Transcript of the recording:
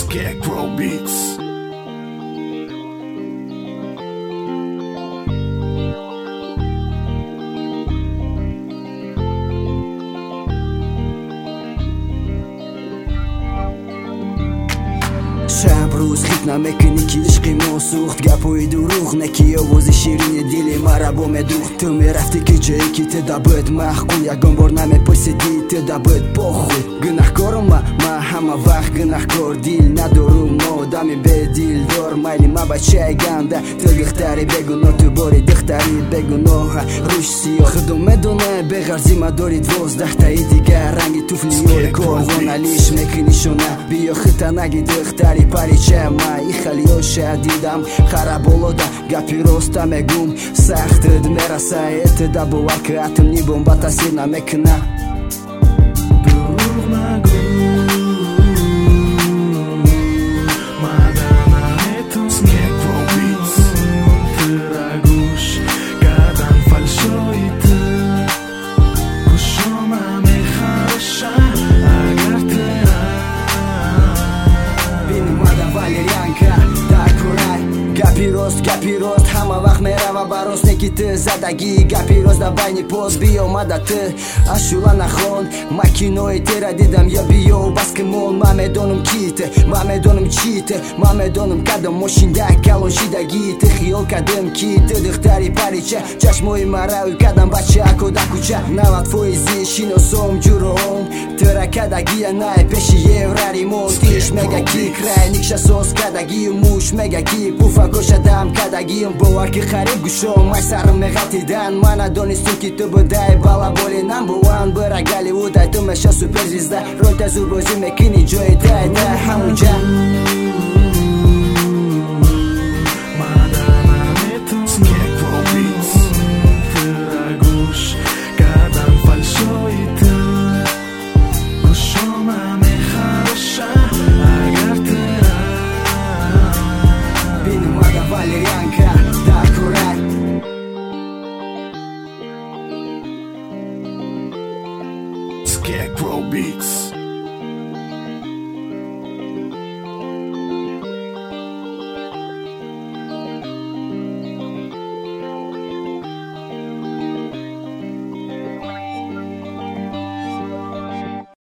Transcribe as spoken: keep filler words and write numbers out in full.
Scarecrow Beats. شب روز خیت نمیکنی که عشقیمون سوخت گپوی دروغ نکی آواز شیرین دلی مرا با مدوخت تو میرفتی که جایی که تدا باید محکوم یکم بار نمیپرسیدی تدا باید بخوی گناهکارم ما ما همه وقت گناهکار دیل ندارم آدمی به دیل دار مایلی ما بچه گنده تو دختری بگناه تو باری دختری بگناه روش سیاه خودم میدونه بغرزی ما داری دوازده تایی دیگه رنگی توفلی یاری کاروان علیش میکنی شونه بیا خطا نگی دختری پریچه ما ای خیلی ها شدیدم خراب олода گپی روستا میگم سختت میرسه اتدا باور که اتمی بمب تاثیر نمیکنه دروغ نگو مدنیتون Scarecrow Beats ترگوش کردن فلشایت گوشم همه خرشه اگر ترم بین اومدم والیرянка در کورای گپی روست گپی روست همه وقت میره و براست نکی تو زدگی گپی روست در بینی پوز بیا اومده تو اشولا نخون مکینوی تیره دیدم یا بیا و بس که مون ما میدونم کیته ما میدونم چیته ما میدونم کدام ماشینده کلون شیدگی تو خیال کدام کی تو دختری پریچه چشموی مراوی کدام بچه اکو دا کوچه نوت فویزی شینوسوم جوروم تره کدگی نای پیشی یه راریمون تیش مگه کی کرای نیکشه سوز کدگی موش مگه کی پوفا گوشدم کدگیم باور که خریب گوشم مای سرم میغتیدن من ندونستم که تو بودای بالا боли number one برا Голливуд ای تو میشه سوپرزیزده رول تزور بازی میکنی جای دای دای همونجا مدنیتون Scarecrow Beats ترگوش کردن فلشایت گوشم همه خرشه اگر ترم بین اومده والیرянка